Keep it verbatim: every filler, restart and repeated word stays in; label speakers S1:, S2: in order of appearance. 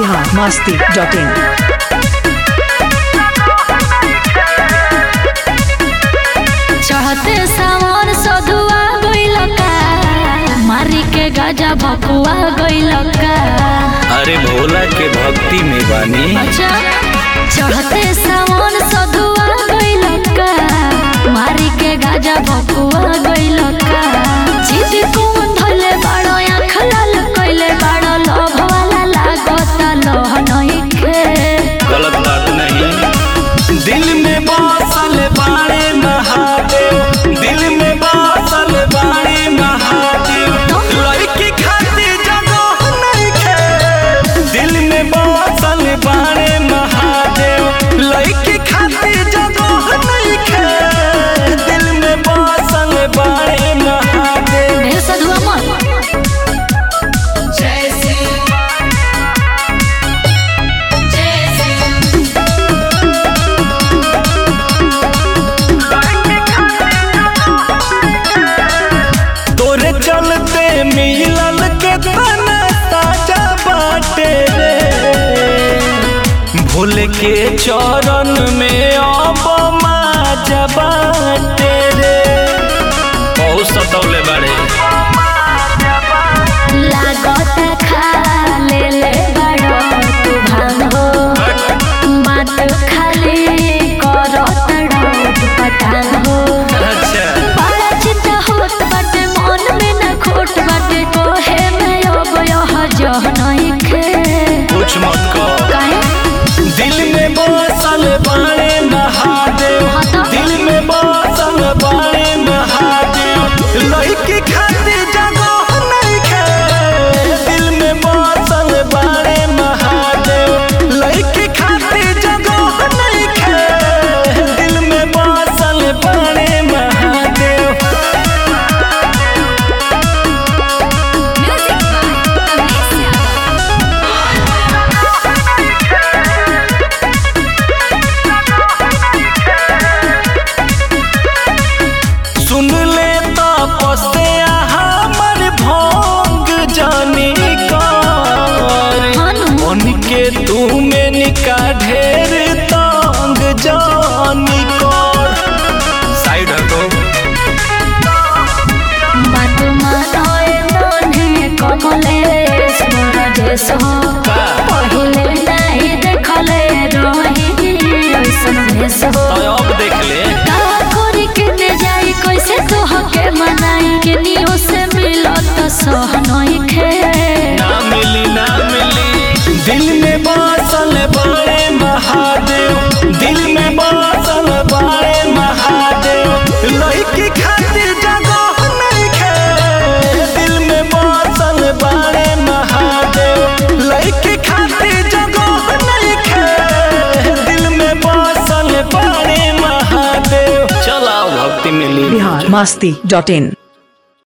S1: Bihar Masti dot इन।
S2: चढ़ते सावन सधुआ गइलका, मारी के गाजा भकुआ गइलका।
S3: अरे भोला के भक्ति में बानी।
S2: अच्छा चढ़ते सावन सधुआ गइलका, मारी के गाजा भकुआ गइलका। जिद कौन धले बाड़ो आँख लाल कइले बाड़ो, लोभ वाला लागत लोह नइखे।
S3: गलत बात नहीं। दिल में बसल बाड़े महादेव, दिल में बसल बाड़े महादेव। लड़की खातिर जगह नइखे, दिल में बसल बाड़े महादेव। लड़की खातिर जगह नइखे, दिल में बसल बाड़े महादेव।
S2: ढेर सधुआ मत।
S3: तोरे चलते मिलल के तना ताजा बाटे रे, भोले के चरण में अब माजा बाटे रे। बहुत सतौले बाड़े।
S2: लागत खा ले ले बड़ो तू भांग हो, बात खाली करो तड़ो पटांग हो।
S3: अच्छा
S2: बड़ा चिंता होत बाटे मन में न खोट बाटे, कोहे में अब यह जह नइखे।
S3: कुछ मत कहो।
S2: काहे?
S3: दिल में बसल बाड़े महादेव,
S2: हाँ तो?
S3: दिल में बसल बाड़े महादेव। लड़की खातिर जगह नइखे, दिल में बसल बाड़े महादेव। लड़की खातिर जगह नइखे, दिल में बसल बाड़े महादेव।
S2: म्यूजिक बाय कमलेश
S3: सुन ले तपस्ते हमर भोंग जानी कर, मन के तू में निका ढेर तंग जानी कर। साइड हटो।
S2: बात मानोए मोने कमलेश मोरा देश हो,
S3: का?
S2: पहिले नहीं देखले रही ऐसन भेष हो।
S3: तो अब देख ले।
S2: का करी के ने जाई कैसे तोह के मनाई, के नियो से मिलत सह नइखे।
S3: ना मिली ना मिली। दिल में बसल बाड़े महादेव, दिल में बसल बाड़े महादेव। लड़की खातिर जगह नइखे, दिल में बसल बाड़े महादेव। लड़की खातिर जगह नइखे, दिल में बसल बाड़े महादेव। चलाओ भक्ति मिली।
S1: बिहार मस्ती डॉट इन।